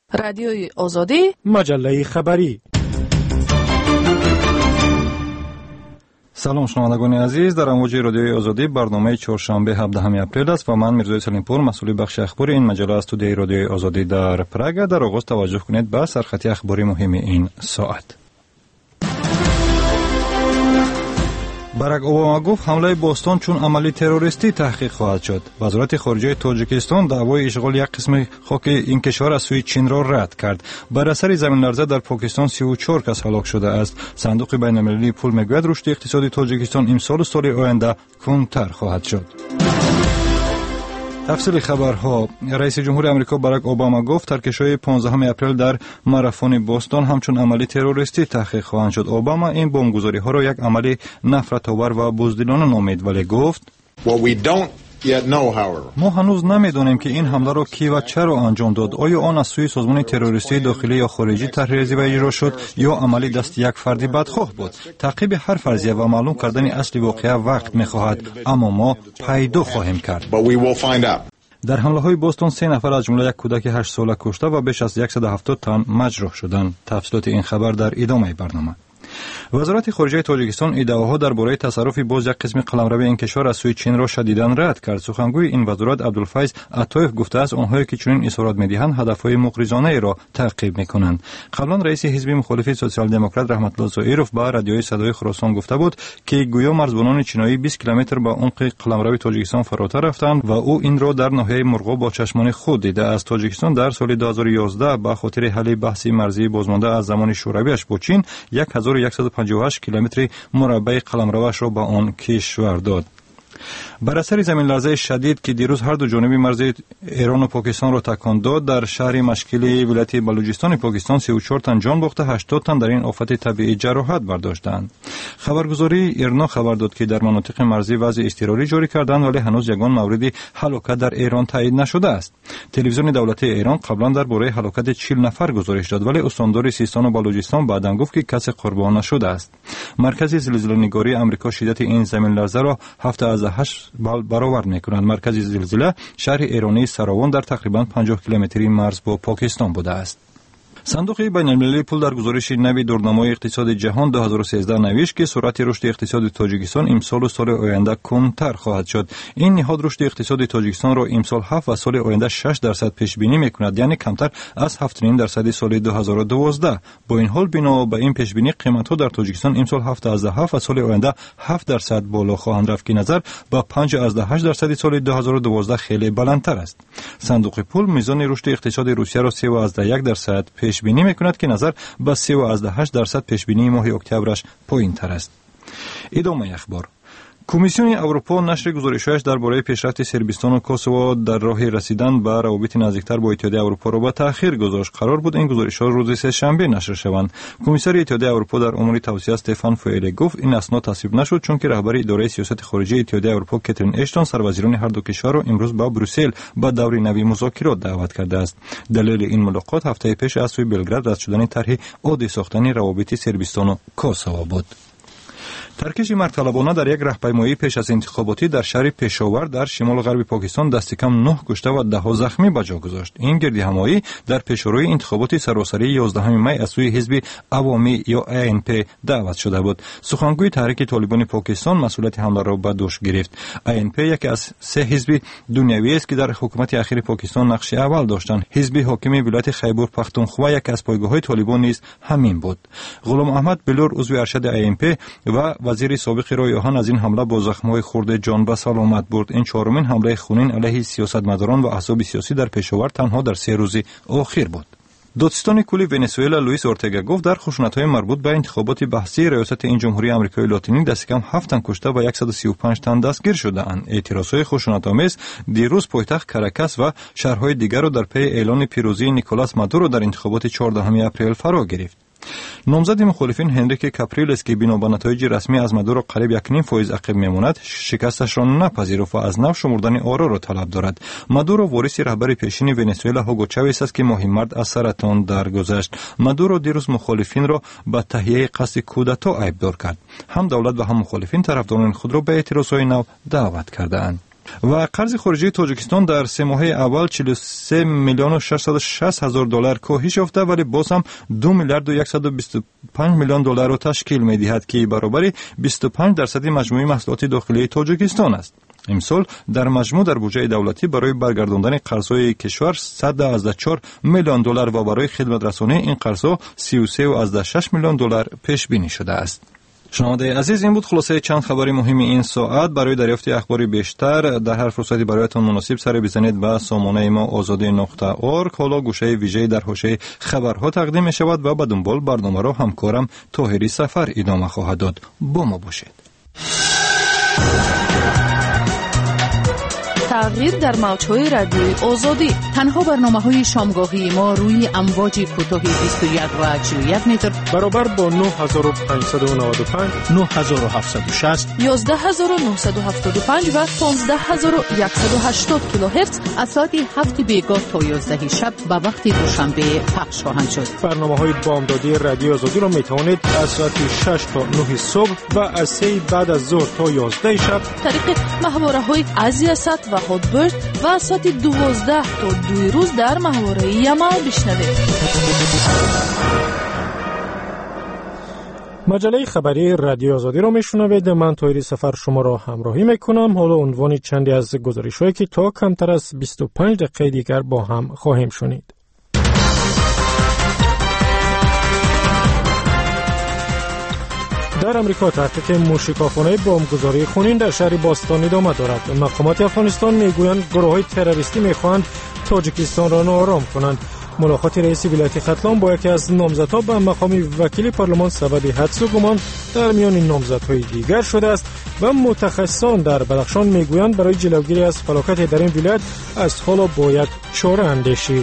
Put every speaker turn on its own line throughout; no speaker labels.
رادیوی آزادی،
مجله خبری. سلام شنوندگان عزیز، در امواج رادیوی آزادی برنامه چهارشنبه 17 اپریل است و من میرزا سلیمپور مسئول بخش اخباری این مجله از استودیوی رادیوی آزادی در پراگ. در آغاز توجه کنید به سرخطی اخباری مهم این ساعت. باراک اوباما گفت حمله بوستون چون عملی تروریستی تحقیق خواهد شد. وزارت خارجه تاجیکستان دعوای اشغال یک قسم خاک این کشور از سوی چین را رد کرد. بر اثر زمین لرزه در پاکستان 34 کس هلاک شده است. صندوق بین المللی پول میگوید رشد اقتصادی تاجیکستان امسال و سال آینده کمتر خواهد شد. تفصیل خبرها. رئیس جمهور آمریکا باراک اوباما گفت ترکش‌های 15 اپریل در مارافون بوستون همچون عملی تروریستی تحقیق خواهند شد. اوباما این بمبگذاری‌ها را یک عملی نفرت‌آور و بزدلانه نامید، ولی گفت ما هنوز نمیدونیم که این حمله را کی و چرا انجام داد. آیا آن از سوی سازمان تروریستی داخلی یا خارجی طرح‌ریزی و اجرا شد یا عملی دست یک فرد بدخواه بود؟ تعقیب هر فرضیه و معلوم کردن اصل واقعه وقت می‌خواهد، اما ما پیدا خواهیم کرد. در حمله‌های بوستون 3 نفر از جمله یک کودک 8 ساله کشته و بیش از 170 تن مجروح شدند. تفصیلات این خبر در ادامه برنامه. وزارت خارجه تاجیکستان ادعاها درباره تصرف باز یک قسم قلمرو این کشور از سوی چین را شدیداً رد کرد. سخنگوی این وزارت عبدالفیض عطایف گفته است آنهایی که چنین اظهارات می‌دهند هدف‌های مغرضانه را تعقیب می‌کنند. قبلا رئیس حزب مخالف سوسیال دموکرات رحمت الله زائیروف با رادیوی صدای خراسان گفته بود که گویا مرزبانان چینایی 20 کیلومتر به عمق قلمرو تاجیکستان فراتر رفتند و او این را در ناحیه مرغاب با چشمان خود دیده است. تاجیکستان در سال 2011 به خاطر حل بحث مرزی بازمانده از زمان شورویش با چین 1158 کیلومتر مربع قلمروش را به آن کشور داد. بر اثر زمین لرزه شدید که دیروز هر دو جانب مرز ایران و پاکستان را تکان داد، در شهر مشکلی ولایت بلوچستان پاکستان 34 تن جان باخته، 80 تن در این آفت طبیعی جراحت برداشتند. خبرگزاری ایرنا خبر داد که در مناطق مرزی وضع اضطراری جاری کردند، ولی هنوز یگان مورد هلاکت در ایران تایید نشده است. تلویزیون دولتی ایران قبلا درباره هلاکت 40 نفر گزارش داد، ولی استاندار سیستان و بلوچستان بعداً گفت که کسی قربانی نشده است. مرکز زلزله‌نگاری آمریکا شدت این زمین لرزه را 7.8 برآورد می‌کنند. مرکز زلزله شهر ایرانی سراوان در تقریباً 50 کیلومتری مرز با پاکستان بوده است. صندوق بین المللی پول در گزارش نوی دورنمای اقتصاد جهان 2013 نوشت که سرعت رشد اقتصاد تاجیکستان امسال و سال آینده کمتر خواهد شد. این نهاد رشد اقتصاد تاجیکستان را امسال 7 و سال آینده 6% پیش بینی می‌کند، یعنی کمتر از 7.5% سال 2012. با این حال بنا به این پیش بینی قیمت‌ها در تاجیکستان امسال 7.7 و سال آینده 7% بالا خواهند رفت که نظر به 5.8% سال 2012 خیلی بلندتر است. صندوق پول میزان رشد اقتصاد روسیه را 3.1% پیش بینی می‌کند که نظر به 3.8% پیش بینی ماه اکتبرش پایین‌تر است. ادامه اخبار. کمیسیون اروپا نشر گزارش‌هایش درباره پیشرفت صربستان و کوسوو در راه رسیدن به روابط نزدیکتر با اتحادیه اروپا را به تأخیر گذاشت. قرار بود این گزارش‌ها روز سه‌شنبه نشر شوند. کمیسر اتحادیه اروپا در امور توسعه استفان فوئله گفت این اسناد تصویب نشد چون که رهبر اداره سیاست خارجی اتحادیه اروپا کاترین اشتون سروزیران هر دو کشور را امروز به بروسل به دور نوی مذاکرات دعوت کرده است. دلیل این ملاقات هفته پیش از سوی بلگراد رد شدن طرح عادی ساختن روابط صربستان و کوسوو بود. ترکش مرطلبانه در یک راهپیمایی پیش از انتخاباتی در شهر پشاور در شمال غرب پاکستان دست کم 9 کشته و 10 زخمی به جا گذاشت. این گردهمایی در پیشروی انتخابات سراسری 11 می از سوی حزب عوامی یا ANP دعوت شده بود. سخنگوی تحریک طالبان پاکستان مسئولیت حمله را به دوش گرفت. ANP یکی از 3 حزب دنیوی است که در حکومت اخیر پاکستان نقش اول داشتند. حزب حاکم ولایت خیبر پختونخوا یک از پایگاه‌های طالبان نیز همین بود. غلام احمد بلور عضو ارشد ANP و وزیر سابق رایحان از این حمله با زخم‌های خورد جان به سلامت برد. این چهارمین حمله خونین علیه سیاستمداران و احزاب سیاسی در پشاور تنها در 3 روز اخیر بود. دادستان کلی ونزوئلا لوئیس اورتگا گفت در خشونت‌های مربوط به انتخابات بحثی ریاست این جمهوری آمریکای لاتینی دست کم 7 تن کشته و 135 تن دستگیر شده‌اند. اعتراضهای خشونت‌آمیز دیروز پایتخت کاراکاس و شهرهای دیگر را در پی اعلان پیروزی نیکولاس مادورو در انتخابات 14 اپریل فرا گرفت. نامزد مخالفین هنریک کاپریلس که بنا به نتایج رسمی از مادورو قریب 1.5% عقب میماند، شکستش را نپذیرفت و از نو شمردن آرا را طلب دارد. مادورو وارث رهبر پیشین ونزوئلا هوگو چاوز است که ماهی مرد از سرطان درگذشت. مادورو دیروز مخالفین را به تهیه قصد کودتا عیبدار کرد. هم دولت و هم مخالفین طرفداران خود را به اعتراضهای نو دعوت کردند. و قرض خارجی تاجیکستان در 3 ماه اول 43 میلیون و 660 هزار دلار کاهش یافته، ولی باز هم 2 میلیارد و 125 میلیون دلار را تشکیل می‌دهد که برابر 25% مجموعی محصولات داخلی تاجیکستان است. امسال در مجموع در بودجه دولتی برای برگرداندن قرض‌های کشور 114 میلیون دلار و برای خدمت رسانی این قرض‌ها 33.6 میلیون دلار پیش بینی شده است. شنونده عزیز، این بود خلاصه چند خبری مهم این ساعت. برای دریافت اخبار بیشتر در هر فرصتی برایتان مناسب سر بزنید به سامانه ما azadi.org. حالا گوشه ویژه در حوزه خبرها تقدیم می شود و به دنبال برنامه را همکارم طاهری سفر ادامه خواهد داد. با ما باشید.
تغییر در موج‌های رادیوی آزادی. تنها برنامه‌های شامگاهی ما روی امواج کوتاه 21 و 41 متر
برابر با 9595
9760 11975 و 15180 کیلوهرتز از ساعت 7 بیگاه تا 11 شب به وقت دوشنبه پخش خواهند شد.
برنامه‌های بامدادی رادیو آزادی را می‌توانید از ساعت 6 تا 9 صبح و از 3 بعد از ظهر تا 11 شب
طریق محوره‌های آزیاست و هاتبرد و از ساعت 12 تا 2 روز در محوره یمال بشنوید.
مجله خبری رادیو آزادی را میشنوید. من طاهری سفر شما را همراهی میکنم. حالا عنوان چندی از گزارش‌هایی که تا کمتر از 25 دقیقه دیگر با هم خواهیم شنید. در امریکا تحقیق موشکافانه بمبگذاری خونین در شهر باستان ادامه دارد. مقامات افغانستان میگویند گروه‌های تروریستی میخواهند تاجیکستان را ناآرام کنند. ملاقات رئیس ولایت ختلان با یکی از نامزدها به مقام وکیل پارلمان سبب حدس و گمان در میان نامزدهای دیگر شده است و متخصصان در بدخشان میگویند برای جلوگیری از فلاکت در این ولایت از حالا باید چاره اندیشید.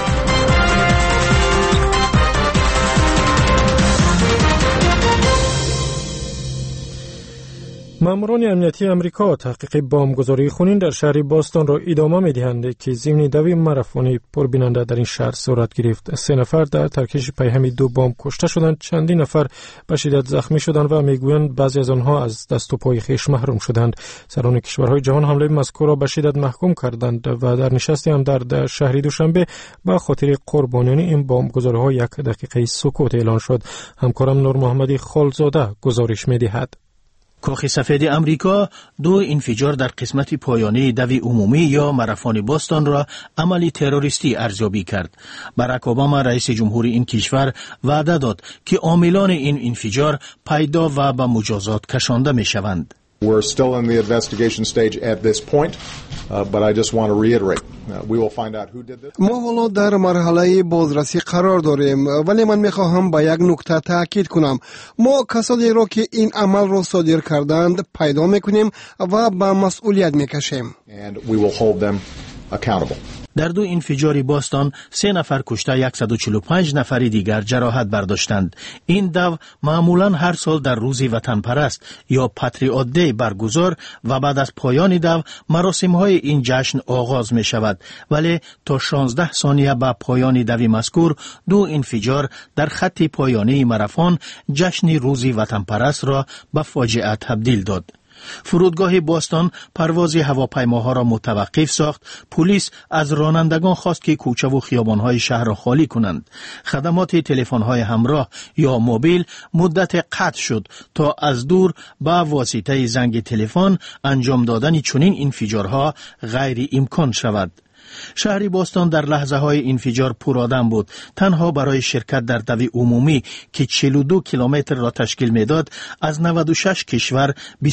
ماموران امنیتی امریکا تحقیق بمبگذاری خونین در شهر باستان را ادامه می‌دهند که ضمن دوی ماراتونی پربیننده در این شهر صورت گرفت. 3 نفر در ترکش پیهم 2 بمب کشته شدند، چندین نفر به شدت زخمی شدند و میگویند بعضی از آنها از دست و پای خویش محروم شدند. سران کشورهای جهان حمله مذکور را به شدت محکوم کردند و در نشستی هم در شهر دوشنبه به خاطر قربانیان این بمبگذاری‌ها 1 دقیقه سکوت اعلان شد. همکارم نور محمدی خالزاده گزارش می‌دهد.
کاخ سفید امریکا 2 انفجار در قسمت پایانی دوی عمومی یا ماراتون باستان را عملی تروریستی ارزیابی کرد. باراک اوباما رئیس جمهور این کشور وعده داد که عاملان این انفجار پیدا و به مجازات کشانده می شوند.
We're still in the investigation stage at this point, but I just want to reiterate, we will find out who did this.
ما حالا در مرحله بازرسی قرار داریم، ولی من میخواهم به یک نکته تاکید کنم. ما کسانی را که این عمل را صادر کردند پیدا میکنیم و به مسئولیت میکشیم.
And we will hold them accountable.
در 2 انفجار باستان 3 نفر کشته 145 نفر دیگر جراحت برداشتند. این دو معمولا هر سال در روز وطن پرست یا پاتریوت دی برگزار و بعد از پایان دو مراسم‌های این جشن آغاز می شود، ولی تا 16 ثانیه به پایان دوی مذکور 2 انفجار در خط پایانی ماراتون جشن روز وطن پرست را به فاجعه تبدیل داد. فرودگاه باستان پرواز هواپیماها را متوقف ساخت. پلیس از رانندگان خواست که کوچه و خیابان‌های شهر را خالی کنند. خدمات تلفن‌های همراه یا موبیل مدت قطع شد تا از دور با واسطه زنگ تلفن انجام دادن چنین انفجارها غیر امکان شود. شهر باستان در لحظه های انفجار پرآدم بود. تنها برای شرکت در دوی عمومی که 42 کیلومتر را تشکیل میداد از 96 کشور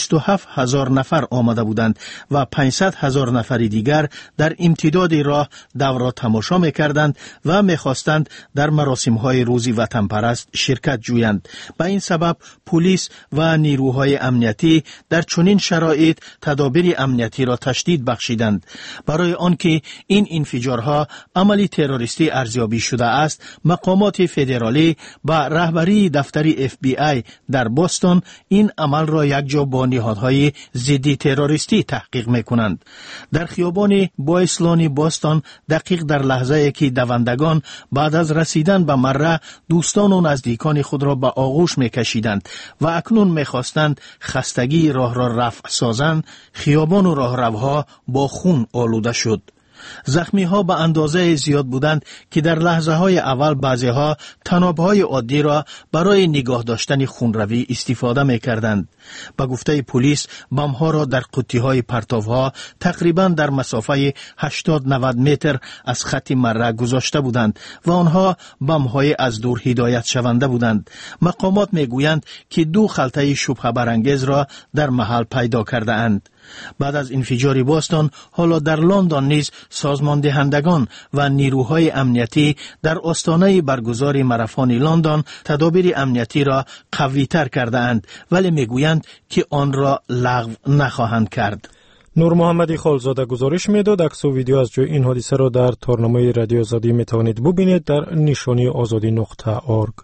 27,000 نفر آمده بودند و 500,000 نفر دیگر در امتداد راه دو را تماشا میکردند و میخواستند در مراسم های روز وطن پرست شرکت جویند. به این سبب پلیس و نیروهای امنیتی در چنین شرایط تدابیر امنیتی را تشدید بخشیدند. برای آنکه این انفجارها عملی تروریستی ارزیابی شده است، مقامات فدرالی با رهبری دفتر FBI در بوستون این عمل را یکجا با نهادهای ضد تروریستی تحقیق می‌کنند. در خیابان بایسلانی بوستون دقیق در لحظه‌ای که دوندگان بعد از رسیدن به مره دوستان و نزدیکان خود را به آغوش می‌کشیدند و اکنون می‌خواستند خستگی راه را رفع سازند، خیابان و راهروها با خون آلوده شد. زخمی ها به اندازه زیاد بودند که در لحظه های اول بعضی ها طناب‌های عادی را برای نگاه داشتن خونروی استفاده می کردند. به گفته پلیس بم ها را در قطی های پرتاب ها تقریبا در مسافه 80-90 متر از خط مره گذاشته بودند و آنها بم های از دور هدایت شونده بودند. مقامات می گویند که 2 خلطه شبهه برانگیز را در محل پیدا کرده اند. بعد از انفجار بوستون، حالا در لندن نیز سازمان دهندگان و نیروهای امنیتی در آستانه برگزاری ماراتن لندن تدابیر امنیتی را قوی‌تر کرده اند، ولی میگویند که آن را لغو نخواهند کرد.
نور محمدی خالزاده گزارش میداد. عکس و ویدیو از جای این حادثه را در تارنامه رادیو آزادی میتوانید ببینید در نشانی azadi.org.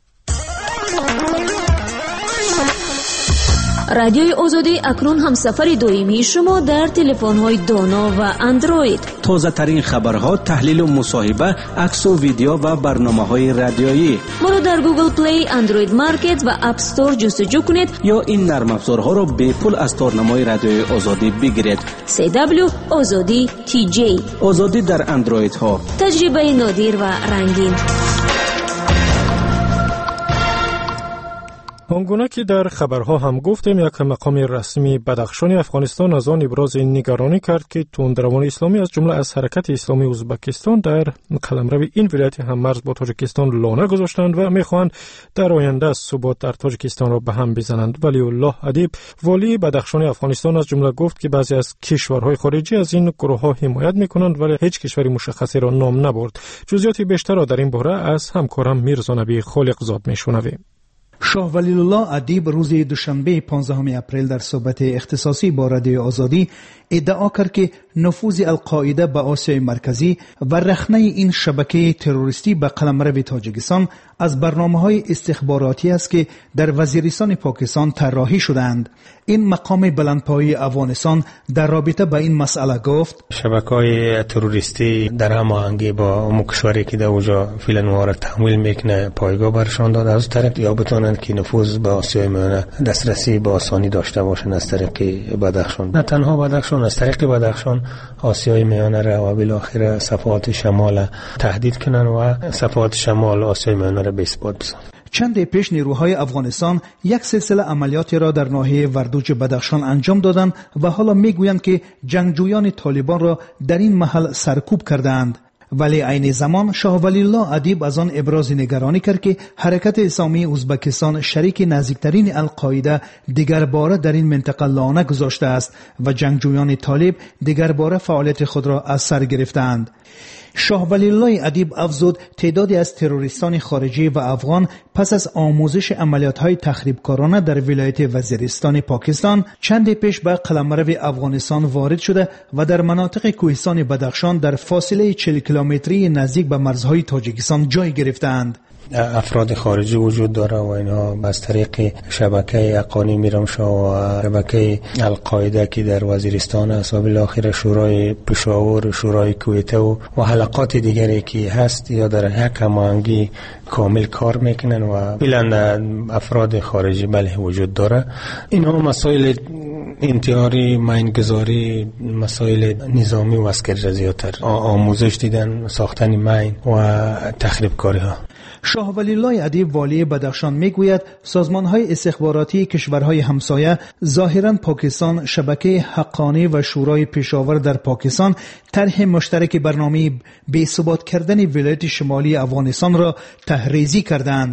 رادیوی آزادی اکنون هم سفر دائمی شما در تلفن‌های دانا و اندروید.
تازه ترین خبرها، تحلیل و مصاحبه، عکس و ویدیو و برنامه‌های رادیویی.
ما را در گوگل پلی، اندروید مارکت و اپ استور جستجو کنید
یا این نرم افزارها را به پول از تارنمای رادیوی آزادی بگیرید.
CW آزادی TJ.
آزادی در اندروید ها.
تجربه نادر و رنگین.
آنگونه که در خبرها هم گفتیم، یک مقام رسمی بدخشان افغانستان از آن ابراز نگرانی کرد که تندروان اسلامی از جمله از حرکت اسلامی ازبکستان در قلمرو این ولایت هم مرز با تاجیکستان لانه گذاشتند و میخواهند در آینده ثبات در تاجیکستان را به هم بزنند. ولی الله ادیب، والی بدخشان افغانستان، از جمله گفت که بعضی از کشورهای خارجی از این گروه‌ها حمایت میکنند، ولی هیچ کشوری مشخصی را نام نبرد. جزئیات بیشتر را در این باره از همکارم میرزا نبی خالقزاد میشنویم.
شاه ولی الله ادیب روز دوشنبه 15 اپریل در صحبت اختصاصی با رادیو آزادی ادعا کرد که نفوذ القاعده به آسیای مرکزی و رخنه این شبکه تروریستی به قلمرو تاجیکستان از برنامه‌های استخباراتی است که در وزیرستان پاکستان طراحی شده‌اند. این مقام بلندپایه افغانستان در رابطه با این مسئله گفت:
شبکه‌های تروریستی در هماهنگی با کشوری که در اونجا فعلا ما را تحمیل میکنه پایگاه برشان داد، از طرف یا بتونن که نفوذ به آسیای میانه دسترسی به آسانی داشته باشن از طریق بدخشان، نه تنها بدخشان، از طریق بدخشان آسیای میانه را و بالاخره صفحات شمال تهدید کنن و صفحات شمال آسیای میانه را به اثبات بزنن.
چند پیش نیروهای افغانستان یک سلسله عملیاتی را در ناحیه وردوج بدخشان انجام دادند و حالا میگویند که جنگجویان طالبان را در این محل سرکوب کردند. ولی عین زمان شاه ولی الله ادیب از آن ابراز نگرانی کرد که حرکت اسلامی ازبکستان شریک نزدیکترین القاعده دیگر باره در این منطقه لانه گذاشته است و جنگجویان طالب دیگر باره فعالیت خود را از سر گرفتند. شاه ولی الله ادیب افزود تعدادی از تروریستان خارجی و افغان پس از آموزش عملیات‌های تخریبکارانه در ولایت وزیرستان پاکستان چند پیش به قلمرو افغانستان وارد شده و در مناطق کوهستان بدخشان در فاصله 40 کیلومتری نزدیک به مرزهای تاجیکستان جای گرفتند.
افراد خارجی وجود داره و اینها از طریق شبکه اقانی میرمشاه و شبکه القاعده که در وزیرستان است و بالاخره شورای پشاور، شورای کویته و حلقات دیگری که هست یا در یک هماهنگی کامل کار میکنن و فعلا افراد خارجی بله وجود داره. اینها مسائل انتحاری، ماینگذاری، مسائل نظامی و عسکری زیادتر آموزش دیدن، ساختن ماین و تخریب کاری ها.
شاه ولی الله ادیب والی بدخشان میگوید سازمان‌های استخباراتی کشورهای همسایه ظاهراً پاکستان، شبکه حقانی و شورای پشاور در پاکستان طرح مشترک برنامه بی‌ثبات کردن ولایت شمالی افغانستان را تحریزی کردند.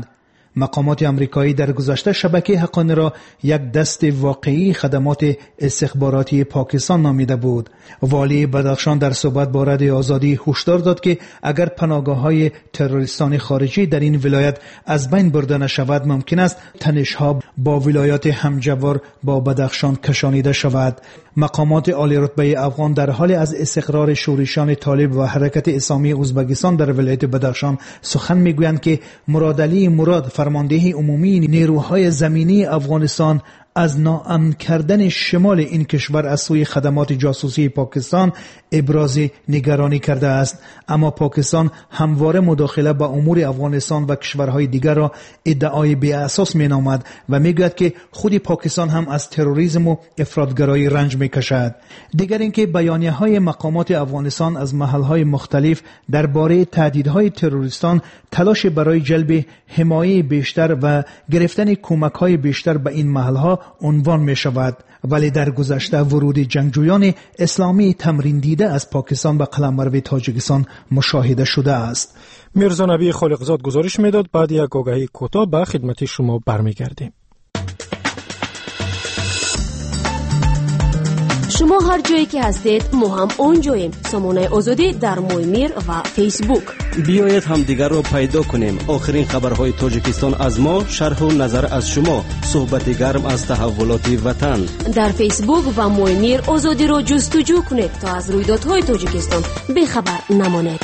مقامات آمریکایی در گذشته شبکه حقانی را یک دست واقعی خدمات استخباراتی پاکستان نامیده بود. والی بدخشان در صحبت با رادیو آزادی هشدار داد که اگر پناهگاه‌های تروریستان خارجی در این ولایت از بین برده نشود ممکن است تنش‌ها با ولایات همجوار با بدخشان کشانیده شود. مقامات عالی رتبه افغان در حال از استقرار شورشیان طالب و حرکت اسلامی ازبکستان در ولایت بدخشان سخن میگویند که مراد علی مراد فرمانده عمومی نیروهای زمینی افغانستان از ناامن کردن شمال این کشور از سوی خدمات جاسوسی پاکستان ابراز نگرانی کرده است. اما پاکستان همواره مداخله به امور افغانستان و کشورهای دیگر را ادعای بی اساس مینامد و میگوید که خود پاکستان هم از تروریسم و افراطگرایی رنج میکشد. دیگر اینکه بیانیه‌های مقامات افغانستان از محل‌های مختلف درباره تهدیدهای تروریستان تلاش برای جلب حمایه بیشتر و گرفتن کمک‌های بیشتر به این محل‌ها عنوان می شود، ولی در گذشته ورود جنگجویان اسلامی تمرین دیده از پاکستان به قلمرو تاجیکستان مشاهده شده است.
میرزا نبی خالقزاد گزارش میداد. بعد یک آگهی کوتاه به خدمت شما برمیگردیم.
شما هر جایی که هستید ما هم اونجاییم. سامانه آزادی در مویمیر و فیسبوک.
بیایید هم دیگر رو پیدا کنیم. آخرین خبرهای تاجیکستان از ما، شرح و نظر از شما، صحبت گرم از تحولات وطن.
در فیسبوک و مویمیر آزادی رو جستجو کنید تا از رویدادهای تاجیکستان بیخبر نمانید.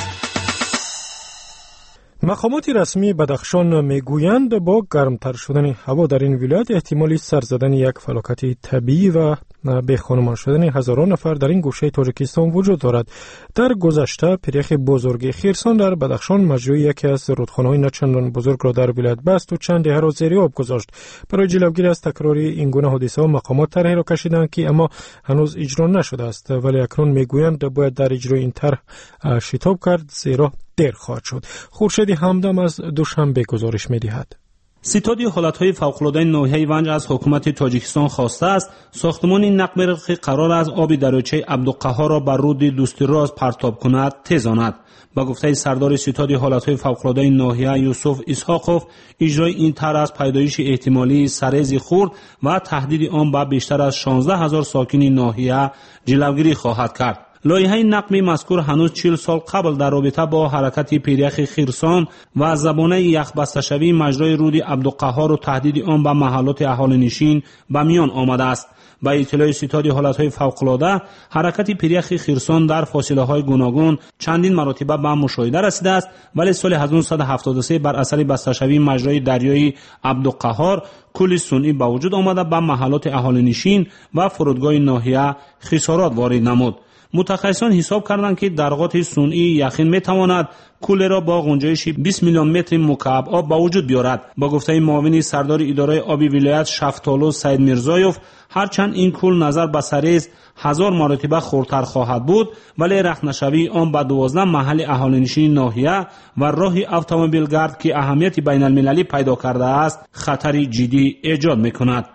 مقامات رسمی بدخشان میگویند با گرمتر شدن هوا در این ولایت احتمالی سر زدن یک فلاکت طبیعی و بیخانمان شدن هزاران نفر در این گوشه تاجیکستان وجود دارد. در گذشته پریخ بزرگ خرسان در بدخشان مجروی یکی از رودخانه‌های نچندان بزرگ را در ولایت بست و چند دهه را زیر آب گذاشت. برای جلوگیری از تکرار این گونه حادثه‌ها مقامات طرحی را کشیدند که اما هنوز اجرا نشده است، ولی اکنون میگویند باید در اجرای این طرح شتاب کرد زیرا دیر خواهد شد. خورشید همدم از دوشنبه گزارش می‌دهد.
ستاد حالتهای فوق‌العاده ناحیه ونج از حکومت تاجیکستان خواسته است ساختمان نقب مرغی قرار از آب دریاچه عبدالقهار را بر رود دوستیراز پرتاب کند تیزاند. با گفته سردار ستاد حالتهای فوق‌العاده ناحیه یوسف اسحاقوف، اجرای این طرح از پیدایش احتمالی سرز خرد و تهدید آن به بیشتر از 16,000 ساکن ناحیه جلوگیری خواهد کرد. لایحه نقمی مذکور هنوز 40 سال قبل در رابطه با حرکت پیریخ خرسان و زبانه یخبسته‌شوی مجرای رود عبدالقهار و تهدید آن به محلات اهالی نشین به میان آمده است. با اطلاع ستاد حالتهای فوق‌العاده، حرکت پیریخ خرسان در فاصله‌های گوناگون چندین مرتبه به مشاهده رسیده است، ولی سال 1973 بر اثر بسته‌شوی مجرای دریایی عبدالقهار کل صنعی به وجود آمده به محلات اهالی نشین و فرودگاه ناحیه خسارات وارد نمود. متخصصان حساب کردند که درغات صنعی یخین میتواند کل را با گنجایش 20 میلیون متر مکعب آب به وجود بیارد. با گفته معاون سردار اداره آبی ولایت شفتالو سید میرزایوف، هرچند این کل نظر به سریز 1000 مرتبه خردتر خواهد بود، ولی رخنه‌شوی آن به 12 محل اهالی نشین ناحیه و راه اتومبیل گرد که اهمیت بین المللی پیدا کرده است خطر جدی ایجاد میکند.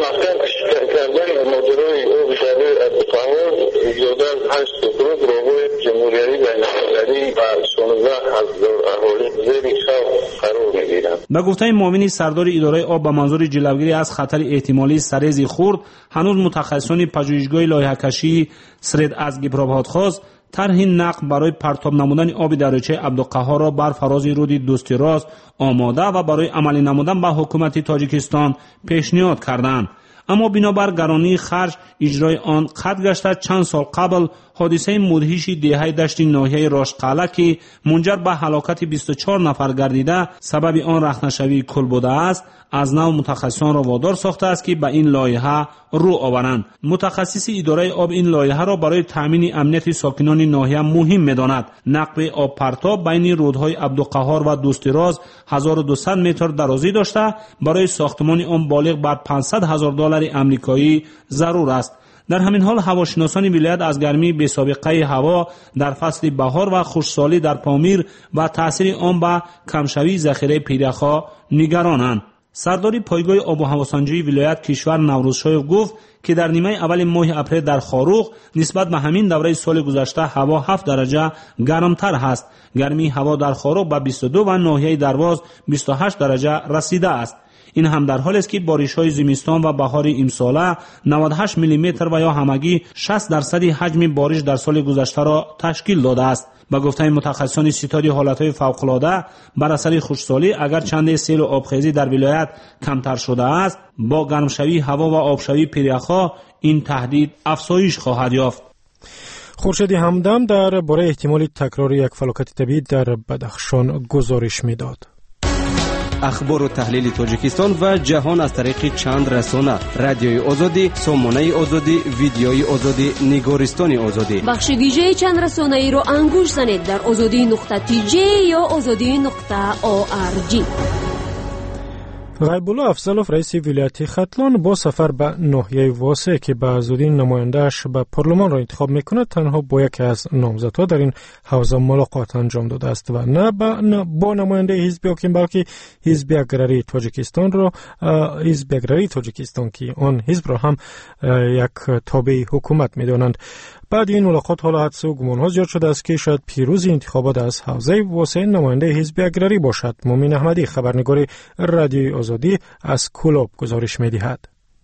با گفته معاون سردار اداره آب به منظور جلوگیری از خطر احتمالی سرز خرد، هنوز متخصصان پژوهشگاه لایحه‌کشی سرد از گبرابات خواست طرح نقد برای پرتاب نمودن آب دریاچه عبدالقهار را بر فراز رود دوستیراز آماده و برای عملی نمودن به حکومت تاجیکستان پیشنهاد کردند. اما بنابر گرانی خرج اجرای آن قطع گشته چند سال قبل حادثه مدهش دهه دشت ناحیه راشقاله که منجر به هلاکت 24 نفر گردیده سبب آن رخنه‌شوی کل بوده است، از نو متخصصان را وادار ساخته است که به این لایحه رو آورند. متخصص اداره آب این لایحه را برای تامین امنیت ساکنان ناحیه مهم می‌داند. نقب آب پرتاب بین رودهای عبدالقهار و دوستیراز 1200 متر درازی داشته، برای ساختمان آن بالغ بر $500,000 آمریکایی ضرور است. در همین حال هواشناسان ولایت از گرمی بی‌سابقه هوا در فصل بهار و خشکسالی در پامیر و تاثیر آن به کمشوی ذخیره پیریخ‌ها نگرانند. سرداری پایگاه آب و هواسنجی ولایت کشور نوروزشاه گفت که در نیمه اول ماه اپریل در خاروق نسبت به همین دوره سال گذشته هوا 7 درجه گرمتر است. گرمی هوا در خاروق به 22 و ناحیه درواز 28 درجه رسیده است. این هم در حالی است که بارش‌های زمستان و بهار امساله 98 میلیمتر و یا همگی 60% حجم بارش در سال گذشته را تشکیل داده است. با گفته متخصصان ستاد حالتهای فوق‌العاده بر اثر خشکسالی اگر چند سیل و آبخیزی در ولایت کمتر شده است، با گرمشوی هوا و آبشوی پیریخا این تهدید افزایش خواهد یافت.
خورشید همدم در باره احتمال تکرار یک فلاکت طبیعی در بدخشان گزارش میداد.
اخبار و تحلیل تاجیکستان و جهان از طریق چند رسانه: رادیوی آزادی، سامانه آزادی، ویدیوی آزادی، نگارستان آزادی.
بخش ویژه چند رسانه ای را انگوش زنید در azadi.tj یا azadi.org.
غیب‌الله افضلوف رئیس ولایت ختلان با سفر به ناحیه واسع که به زودی نماینده‌اش به پارلمان را انتخاب می‌کند تنها با یکی از نامزدها در این حوزه ملاقات انجام داده است و نه با نماینده حزب حاکم بلکه حزب اگراری تاجیکستان که آن حزب را هم یک تابع حکومت می‌دانند. بعد این ملاقات حالا حدس و گمان‌ها زیاد شده است که شاید پیروز انتخابات از حوزه واسع نماینده حزب اگراری باشد. مومن احمدی خبرنگار رادیوی آزادی از کلوب گزارش می‌دهد.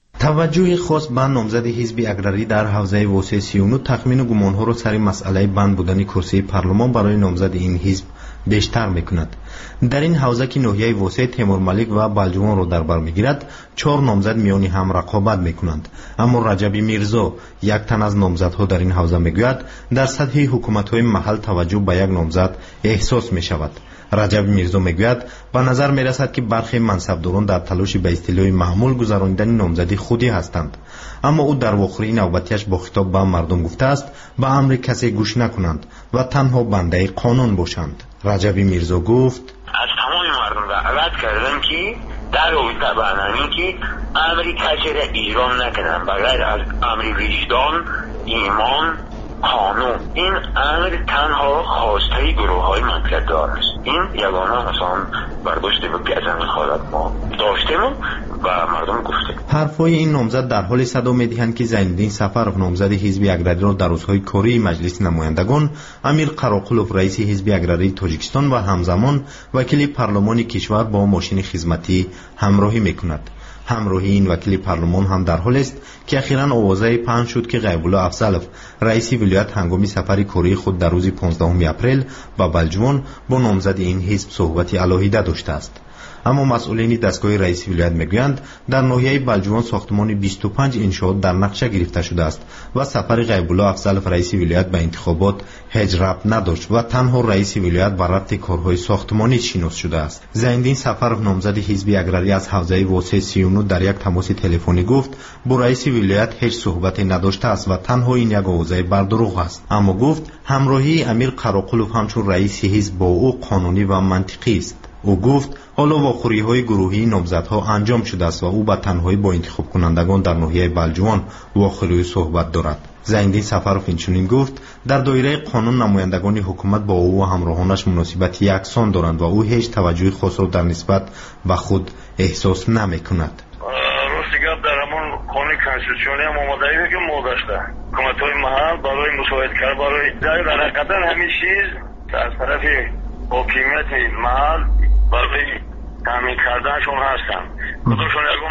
توجه خاص به نامزد حزب اگراری در حوزه واسع 39 تخمین و گمان‌ها را سر مسئله بند بودن کرسی پارلمان برای نامزد این حزب بیشتر میکند. در این حوزه که ناحیه واسع تیمور ملیک و بلجوان را در بر میگیرد 4 نامزد میانی هم رقابت میکنند، اما رجب میرزا یک تن از نامزدها در این حوزه میگوید در سطح حکومت‌های محل توجه به یک نامزد احساس میشود. رجب میرزا میگوید به نظر میرسد که برخی منصبداران در تلاش به اصطلاح معمول گذراندن نامزدی خودی هستند، اما او در واخری نوبتیش با خطاب به مردم گفته است به امر کسی گوش نکنند و تنها بنده قانون باشند. رجب میرزا گفت
از تمام مردم دعوت کردم که در رابطه برنامه‌ای که امری کسی را اجرا نکنند بغیر از امر وجدان، ایمان، قانون. این امر تنها خواسته گروه‌های منطقه‌دار است. این یگانه مثلا برداشته بود که از این حالت ما داشتیم و مردم گفتیم.
حرفای این نامزد در حال صدا می‌دهند که زینالدین سفرов نامزد حزب اگراری را در روزهای کاری مجلس نمایندگان، امیر قراقلوف رئیس حزب اگراری تاجیکستان و همزمان وکیل پارلمان کشور با ماشین خدمتی همراهی می‌کند. همراهی این وکیل پارلمان هم در حال است که اخیراً آوازه پخش شد که غیب‌الله افضلوف رئیس ولایت هنگام سفر کاری خود در روز 15 اپریل به بلجوان با نامزد این حزب صحبتی علاهیده داشته است. اما مسئولین دستگاه رئیس ولایت میگویند در ناحیه بلجوان ساختمان 25 انشاءات در نقشه گرفته شده است و سفر غیب‌الله افضلوف رئیس ولایت به انتخابات هیچ ربط نداشت و تنها رئیس ولایت بر ربط کارهای ساختمانی شناس شده است. زینالدین سفرov نامزد حزب اگراری از حوزه واسع 39 در یک تماس تلفنی گفت با رئیس ولایت هیچ صحبتی نداشته است و تنها این یک آوازه بر دروغ است، اما گفت همراهی امیر قراقلوف همچون رئیس حزب با او قانونی و منطقی است. او گفت حالا واخوری‌های گروهی نامزدها انجام شده است و او به تنهایی با انتخاب کنندگان در ناحیه بلجوان واخوری صحبت دارد. زینالدین سفرov اینچنین گفت در دایره قانون نمایندگان حکومت با او و همراهانش مناسبت یکسان دارند و او هیچ توجه خاص را در نسبت به خود احساس نمی‌کند.
راستگاه در همون قانون کنستیتوسیونی هم آمادگی که ما داشته حکومت‌های محل برای مساعدت کردن برای در حقیقت همین چیز از طرف حکومت محل برای تامین کردنشون هستن. خودشون اگه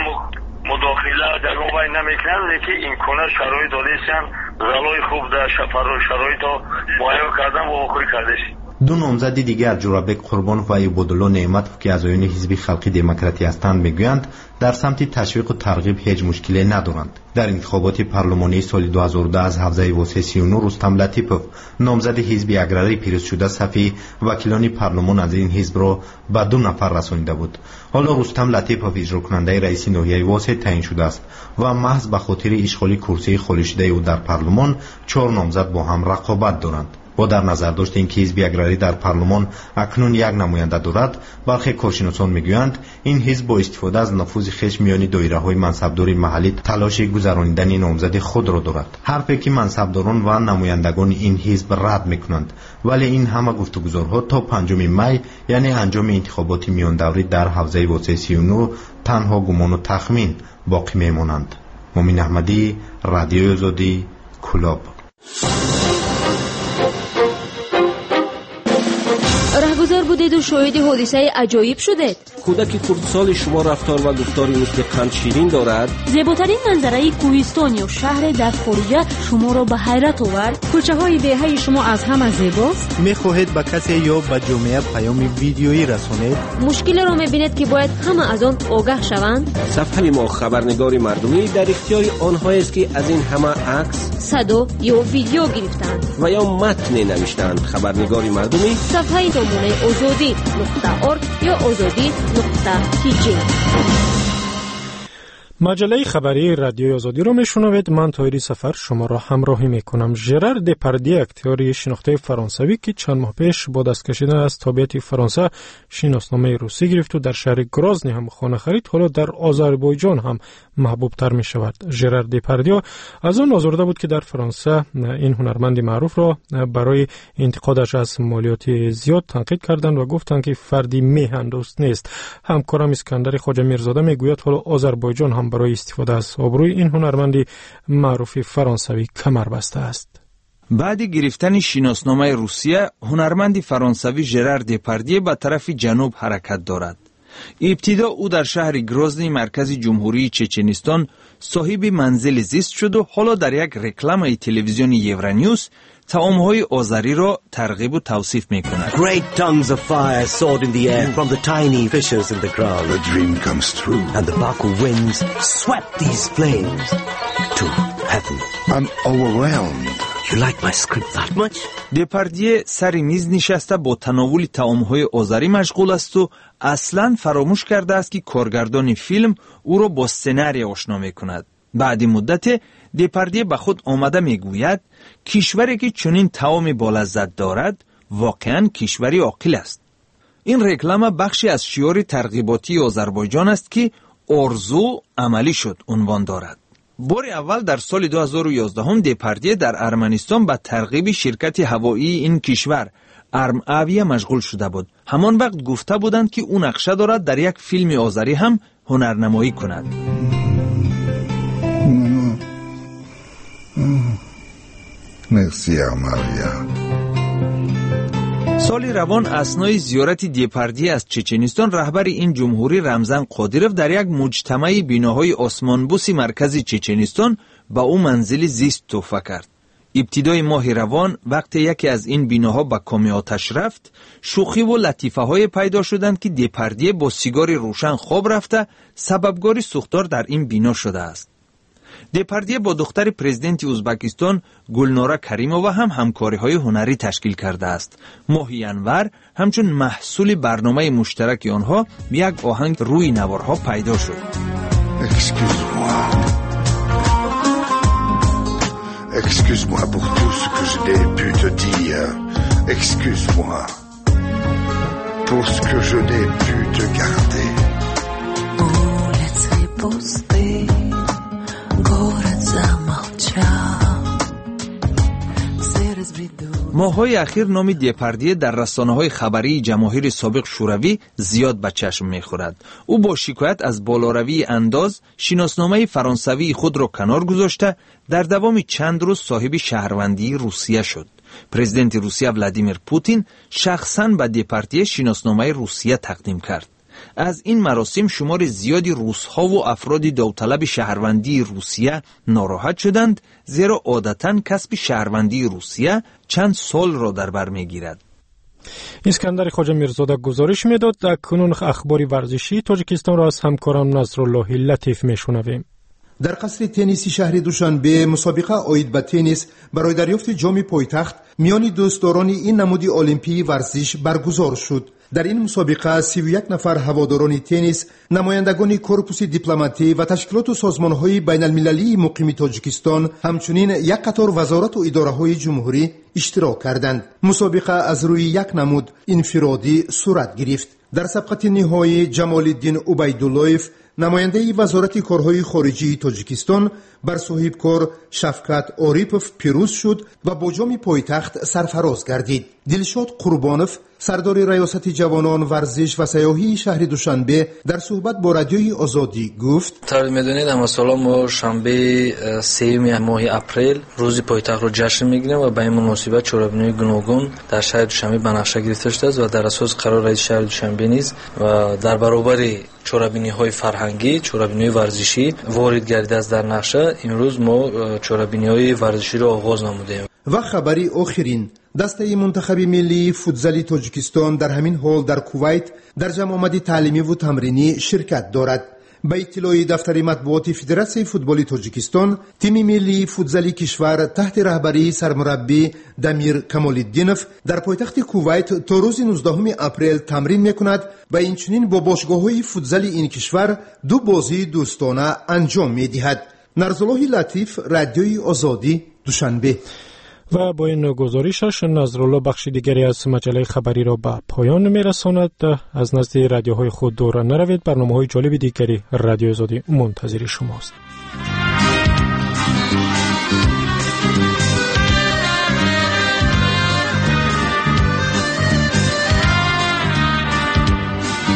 مداخله در اون باید نمیکنن لیکن این کنه شرایط دادیستن غلای خوب در شرایط رو مهیا کردن و واقعی کردش.
دو نامزد دیگر جورابک قربانوف و عبدالله نعمتوف که اعضایان حزب خلقی دموکراتی هستند میگویند در سمت تشویق و ترغیب هیچ مشکلی ندارند. در انتخابات پارلمانی سال 2010 از حوزه واسع 39 رستم لطیفوف نامزد حزب اگراری پیروز شده صفی وکیلان پارلمان از این حزب را به 2 نفر رسانیده بود. حالا رستم لطیفوف اجرا کننده رئیس ناحیه واسع تعیین شده است و محض به خاطر اشغال کرسی خالی شده او در پارلمان 4 نامزد با هم رقابت دارند. با در نظر داشت اینکه حزب اگراری در پارلمان اکنون یک نماینده دارد، برخی کارشناسان میگویند این حزب با استفاده از نفوذ خویش میان دایره‌های منصبداری محلی تلاش گذراندن نامزد خود را دارد. حرفی که منصبداران و نمایندگان این حزب رد میکنند، ولی این همه گفتگوزارها تا 5 می یعنی انجام انتخابات میان دوری در حوزه واسه 39 تنها گمان و تخمین باقی میمانند. مومن احمدی، رادیوی آزادی، کلاب.
رهگذر بودید و شاهد حادثه عجایب شدید.
کودک خردسال شما رفتار و گفتاری مثل قند شیرین دارد.
زیباترین منظره کوهستان یا شهر در خارج شما را به حیرت آورد.
کوچه های دهه شما از همه زیباست.
میخواهید به کسی یا به جامعه پیام ویدیویی رسانید؟
مشکل را میبینید که باید همه از آن آگاه شوند.
صفحه ما خبرنگار مردمی در اختیار آنهایی است که از این همه عکس،
صدا یا ویدیو گرفتند
و یا متن نوشتند. خبرنگار مردمی
صفحه سامانه azadi.org یا azadi.tg.
مجله خبری رادیوی آزادی رو میشنوید. من طاهری سفر شما را همراهی میکنم. ژرار دپاردیه اکتور شناخته فرانسوی که چند ماه پیش با دست کشیدن از تابعیت فرانسه شناسنامه روسی گرفت و در شهر گرازنی هم خانه خرید، حالا در آذربایجان هم محبوب تر می شود. ژرار دپاردیه از اون آزرده بود که در فرانسه این هنرمند معروف را برای انتقادش از مالیات زیاد تنقید کردند و گفتند که فردی میهن دوست نیست. همکارم اسکندر خواجه میرزاده میگوید حالا آذربایجان هم برای استفاده از آبروی این هنرمند معروف فرانسوی کمر بسته است.
بعد گرفتن شناسنامه روسیه، هنرمند فرانسوی ژرار دپاردیه به طرف جنوب حرکت دارد. ابتدا او در شهر گروزنی مرکز جمهوری چچنستان صاحب منزل زیست شد و حالا در یک رکلام تلویزیون یورانیوس طعام‌های آذری را ترغیب و توصیف می‌کند.
Great tongues of fire soared in the air from the tiny fissures in the ground.
The dream comes true.
And the Baku winds swept these flames to heaven.
I'm overwhelmed.
You like my script that much?
دپاردیه سر میز نشسته با تناول طعام‌های آذری مشغول است و اصلاً فراموش کرده است که کارگردان فیلم او را با سناریو آشنا می‌کند. بعد مدت دپاردیه به خود آمده میگوید کشوری که چنین طعام بالذت دارد واقعاً کشوری عاقل است. این رکلام بخشی از شعار ترغیباتی آذربایجان است که آرزو عملی شد عنوان دارد. بار اول در سال 2011 دپاردیه در ارمنستان به ترغیب شرکت هوایی این کشور ارم‌آویه مشغول شده بود. همان وقت گفته بودند که او نقشه دارد در یک فیلم آذری هم هنرنمایی کند.
مرسی ماریا.
سال روان اثنای زیارت دپاردیه از چچنستان، رهبر این جمهوری رمزان قادیروف در یک مجتمع بیناهای آسمانبوس مرکز چچنستان با او منزل زیست تحفه کرد. ابتدای ماه روان وقتی یکی از این بیناها به کام آتش رفت، شوخی و لطیفه های پیدا شدند که دپاردیه با سیگار روشن خواب رفته سببگار سوختار در این بینا شده است. دپاردیه با دختر پرزیدنت ازبکستان گلناره کریمووا هم همکاری‌های هنری تشکیل کرده است. ماه ینور همچون محصول برنامه مشترک آنها یک آهنگ روی نوارها پیدا شد.
Excuse-moi pour tout ce que je n'ai pu te dire. Excuse-moi pour ce que je n'ai pu te garder.
Улицы пусты, город замолчал.
ماه‌های اخیر نام دپاردیه در رسانه‌های خبری جماهیر سابق شوروی زیاد به چشم می‌خورد. او با شکایت از بالاروی انداز شناسنامه فرانسوی خود را کنار گذاشته در دوام چند روز صاحب شهروندی روسیه شد. پرزیدنت روسیه ولادیمیر پوتین شخصاً به دپاردیه شناسنامه روسیه تقدیم کرد. از این مراسم شمار زیادی روس‌ها و افراد داوطلب شهروندی روسیه ناراحت شدند، زیرا عادتاً کسب شهروندی روسیه چند سال را در بر می‌گیرد.
اسکندر خواجه میرزاده گزارش میداد. اکنون اخبار ورزشی تاجیکستان را از همکارم نصرالله لطیف میشنویم.
در قصر تنیسی شهر دوشنبه مسابقه عاید به تنیس برای دریافت جام پایتخت میان دوستداران این نماد المپی ورزش برگزار شد. در این مسابقه 31 نفر هواداران تنیس، نمایندگان کورپوس دیپلماتی و تشکیلات و سازمان‌های بین‌المللی مقیم تاجیکستان، همچنین یک قطار وزارت و اداره‌های جمهوری اشتراک کردند. مسابقه از روی یک نمود انفرادی صورت گرفت. در سبقت نهایی جمال الدین عبیداللهیف، نماینده وزارت کارهای خارجی تاجیکستان، بر صاحب کار شفقت آریپوف پیروز شد و با جام پایتخت سرفراز گردید. دلشاد قربانوف، سردار ریاست جوانان ورزش و سیاحی شهر دوشنبه، در صحبت با رادیوی آزادی گفت:
طبعا میدونید اما سال ما شنبه 3 ماه اپریل روز پایتخت رو جشن میگیریم و به این مناسبت چورابینی گوناگون در شهر دوشنبه بنفشه گرفته شده است و در اساس قرار رئیس شهر دوشنبه نیز و در برابر چورابینی های فرهنگی، چورابینی ورزشی وارد گردیده است در نقشه. امروز ما چورابینی های ورزشی رو آغاز نمودیم.
و خبری آخرین، دسته منتخب ملی فوتزال تاجیکستان در همین حال در کویت در جمع آمد تعلیمی و تمرینی شرکت دارد. به اطلاع دفتر مطبوعات فدراسیون فوتبال تاجیکستان، تیم ملی فوتزال کشور تحت رهبری سرمربی دمیر کمال‌الدینوف در پایتخت کویت تا روز 19 اپریل تمرین می‌کند و اینچنین با باشگاه‌های فوتزال این کشور 2 بازی دوستانه انجام می‌دهد. نرزالله لطیف، رادیوی آزادی، دوشنبه.
و با این گزارشش نظرالله بخش دیگری از مجله خبری را به پایان می‌رساند. از نزد رادیوهای خود دور نروید. برنامه‌های جالب دیگری رادیو آزادی منتظر شماست.